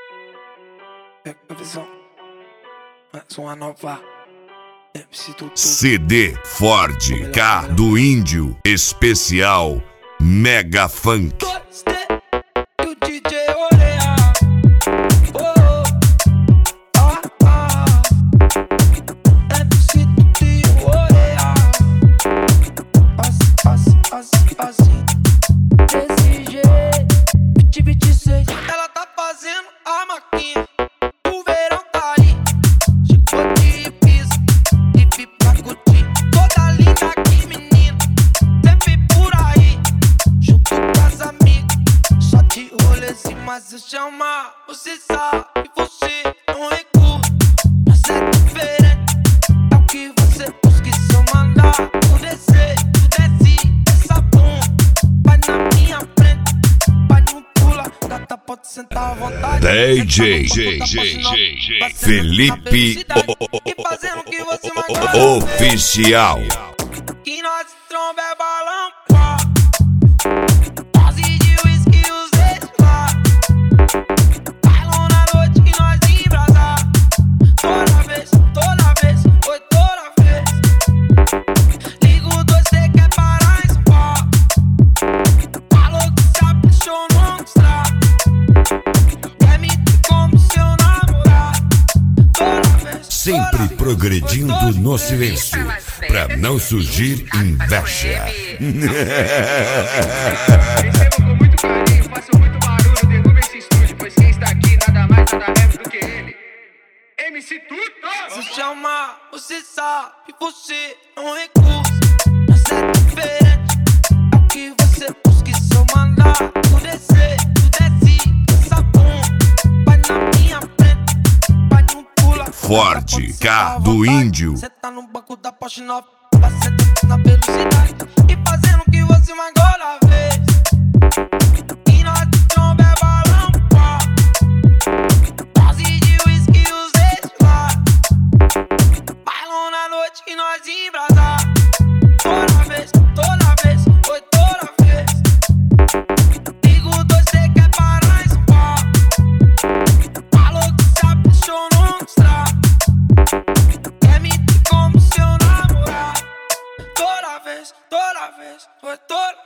Pega a visão, mais uma nova MC Tutu. CD Ford K do Índio Especial Mega Funk. E o DJ olha. MC Tutu olha. Assim, desse jeito. 26, ela tá fazendo a maquinha. O verão tá aí. Chegou de piso e vi pra curtir. Toda linda aqui, menina. Sempre por aí. Junto com as amigas. Só de rolezinho, mas eu chamar. Você sabe que você não recua. Mas é diferente. É o que você busca e se eu mandar. O desejo, desce essa bunda. Vai na minha frente. Vai no pula. Gata pode sentar à vontade. DJ Felipe Oficial. Que nós tromba é balão, pá. Dose de whisky e os ex lá. Bailão na noite que nós embrasar. Toda vez, foi toda vez. Ligo dois, cê quer parar em São Paulo. Falou que se apaixonou no estrago. Quer me ter como seu namorado. Toda vez, Sempre progredindo no silêncio, pra não surgir inveja. Recebo com muito carinho, faço muito barulho, derruba esse estúdio, pois quem está aqui nada mais nada menos do que ele, MC Tutu. se chama, você sabe que você não recusa. Mas é diferente, é o que você busca e se eu mandar. O desejo, desce essa bunda. Vai na minha frente, vai no pula. Ford K do Índio. Cê tá no banco da Porsche 9, você tá na velocidade e fazendo o que você mais gosta vez. E nós de tromba é balão, pá. Dose de whisky e os ex lá. Bailão na noite que nós embrasar. Toda vez, foi toda vez. Ligo dois, cê quer parar em São Paulo. Falou que se apaixonou no estrago. Quer me ter como seu namorado. Toda vez, foi toda